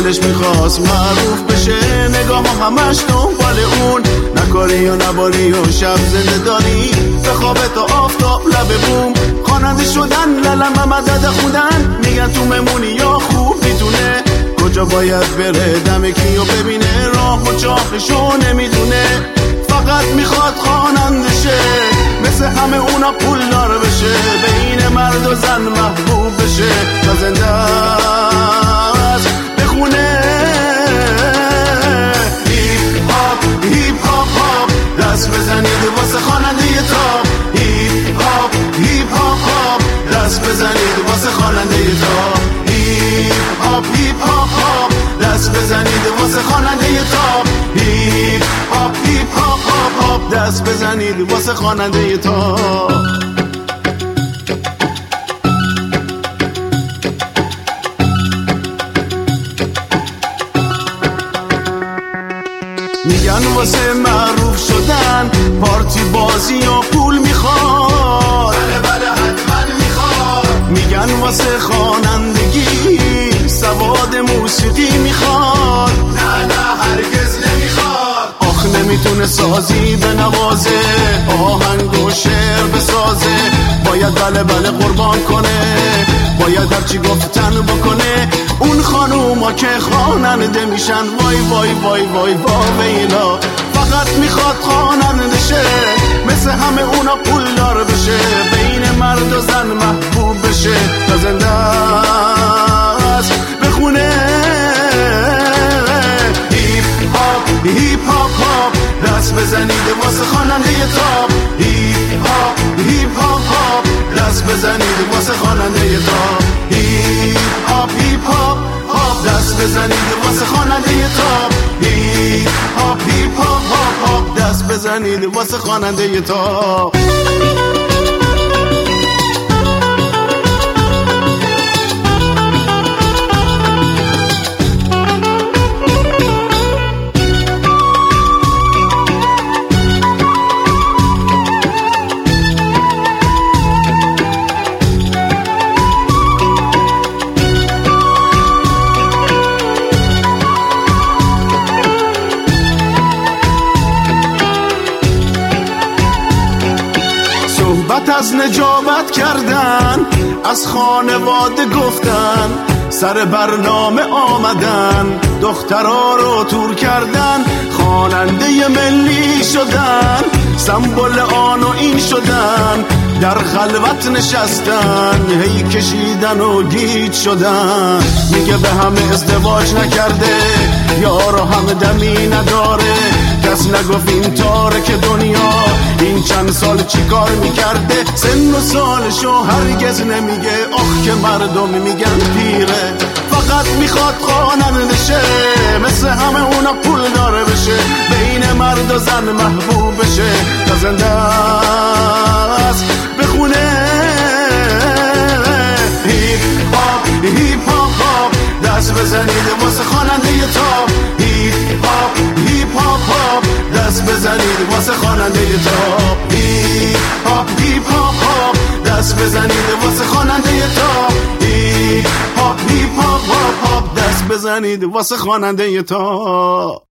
دلش میخواست معروف بشه، نگاه همش دنبال اون، نکاری و نباری و شب زنده داری، به خواب تا آفتاب لب بوم، خواننده شدن للم مدد خودن، میگن تو ممونی یا خوب میتونه، کجا باید بره دم کیو ببینه، راه و چاهشو نمیدونه، فقط میخواد خواننده شه، مثل همه اونا پولدار بشه، بین مرد و زن محبوب بشه، تا زنده است بخونه. هیپ هاپ هیپ هاپ هاپ، دست بزنید واسه خواننده تاپ، هیپ هاپ هیپ هاپ هاپ، دست بزنید واسه خواننده تاپ، هیپ هاپ هیپ هاپ هاپ، دست بزنید واسه خواننده تاپ، هیپ هاپ هیپ هاپ هاپ هاپ، دست بزنید واسه خواننده تاپ. میگن واسه معروف شدن پارتی بازی و پول میخواد، بله بله حتما میخواد، میگن واسه خوانندگی سواد موسیقی میخواد، نه نه هرگز نمیخواد، آخ نمیتونه سازی به نوازه، آهنگ و شعر بسازه، باید بله بله قربان کنه، باید هرچی گفتن بکنه، اون خانوما که خواننده میشن وای وای وای وای ویلا، فقط میخواد خواننده شه، مثل همه اونا پولدار بشه، بین مرد و زن محبوب بشه، تا زنده است بخونه. هیپ هاپ هیپ هاپ هاپ، دست بزنید واسه خواننده تاپ، هیپ هاپ هیپ هاپ هاپ، دست بزنید واسه خواننده تاپ، هیپ هاپ هیپ هاپ هاپ، دست بزنید واسه خواننده تاپ، هیپ هاپ هیپ هاپ هاپ هاپ، دست بزنید واسه خواننده تاپ. صحبت از نجابت کردن، از خانواده گفتن، سر برنامه آمدن، دخترها رو تور کردن، خواننده ملی شدن، سمبل آن و این شدن، در خلوت نشستن، هی کشیدن و گیج شدن، میگه به همه ازدواج نکرده، یارو همه دمی نداره، کس نگفت این تاره که دنیا این چند سال چی کار میکرده، سن و سالشو هرگز نمیگه، آخ که مردم میگن پیره، فقط میخواد خواننده شه، مثل همه اونا پول داره بشه، بین مرد و زن محبوب بشه، تا زنده است بخونه. هیپ هاپ هیپ هاپ هاپ، دست بزنید واسه خواننده تاپ، هیپ هاپ هیپ هاپ هاپ، دست بزنید واسه خواننده تاپ، هیپ هاپ هیپ هاپ هاپ، دست بزنید واسه خواننده تاپ، هیپ هاپ هیپ هاپ هاپ، دست بزنید واسه خواننده تاپ.